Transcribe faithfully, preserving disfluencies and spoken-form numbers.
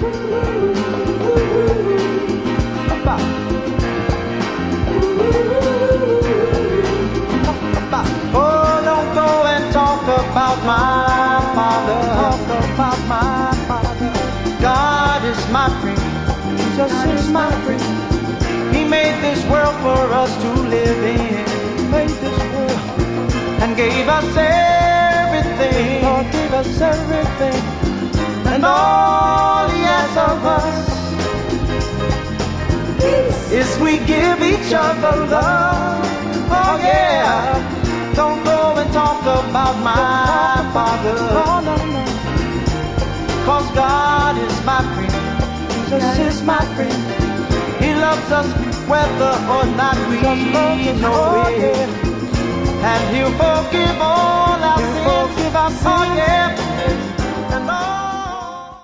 Oh, don't go and talk about my Father. Talk about my Father. God is my friend. Jesus is my friend. He made this world for us to live in. He made this world and gave us everything. God gave us everything. And all He asks of us is we give each other love. Oh yeah. Don't go and talk about my Father. No, no, no. Cause God is my friend. Jesus is my friend. He loves us whether or not we know it. And He'll forgive all our sins. Oh yeah. And all